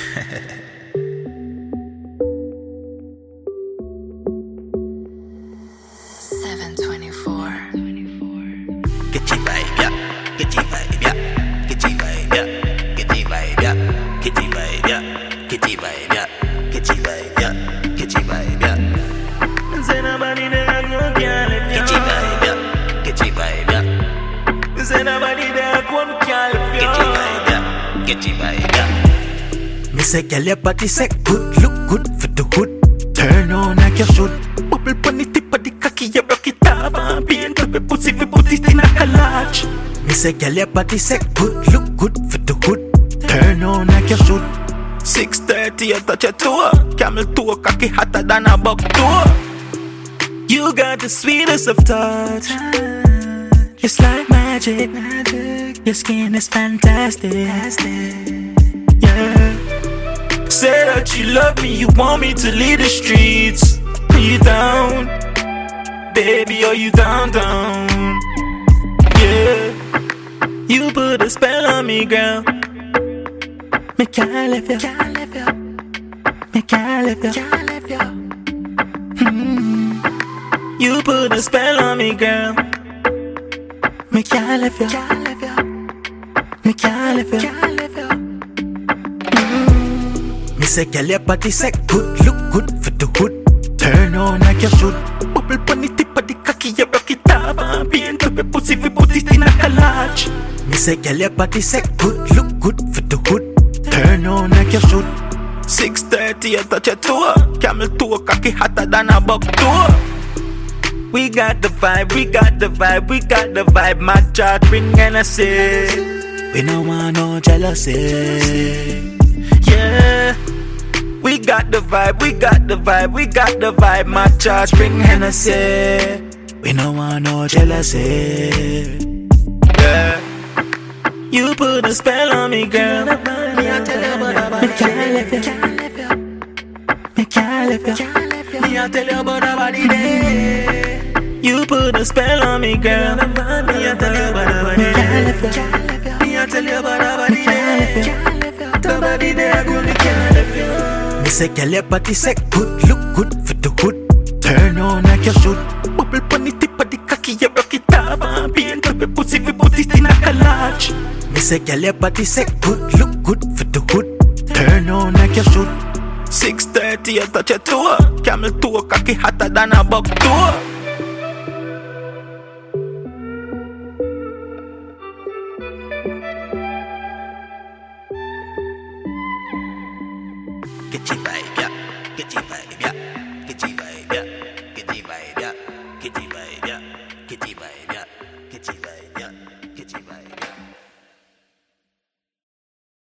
724. Get your vibe, yeah. Get your vibe, yeah. Get your vibe, yeah. Get your vibe, yeah. Get your vibe, yeah. Get your vibe, yeah. Get your vibe, yeah. Get your vibe, yeah. Say nobody there go can't lift you. Get your vibe, yeah. Get your vibe, yeah. Say nobody there come can't lift you. Get your vibe, yeah. Get your vibe, yeah. Me say, girl, your body say good, look good for the hood. Turn on like you should. Bubble pon the tip of the cocky, you rock it up and paint up your pussy fi put it in a collage. Me say, girl, your body say good, look good for the hood. Turn on like you should. 6:30, I touch your toe. Camel toe, cocky hotter than a buck toe. You got the sweetest of touch. It's like magic. Your skin is fantastic. Yeah. Say that you love me, you want me to lead the streets. Are you down? Baby, are you down? Yeah. You put a spell on me, girl. Me can't leave you. Me can't leave you. You put a spell on me, girl. Me can't leave you. Me can't leave you. Me say, girl, your body say good, look good for the hood. Turn on like you should. Bubble pon the tip of the cocky, you rock it up and paint up your pussy fi put it in a collage. Me say, girl, your body say good, look good for the hood. Turn on like you should. 6:30, I touch your toe. Camel toe, cocky hotter than a buck toe. We got the vibe, we got the vibe, we got the vibe. My chart bring Hennessy. We no want no jealousy. Yeah. We got the vibe, we got the vibe, we got the vibe. My chart bring Hennessy. We no want no jealousy. Yeah. You put a spell on me, girl. Me I tell you about me can't leave you. Me can't leave you. Me I tell you about body day. You put a spell on me, girl. Me I tell you about body day. Me I tell you about body day. The body day I go me can't leave you. Me say, girl, your body say good, look good for the hood. Turn on like you should. Bubble pon the tip of the cocky, you rock it up and paint up your pussy fi put it in a collage. Me say, girl, your body say good, look good for the hood. Turn on like you should. 6:30, I touch your toe. Camel toe, cocky hotter than a buck toe. Get your vibe, yeah. Get your vibe, yeah. Get your vibe, yeah. Get your vibe, yeah. Get your vibe.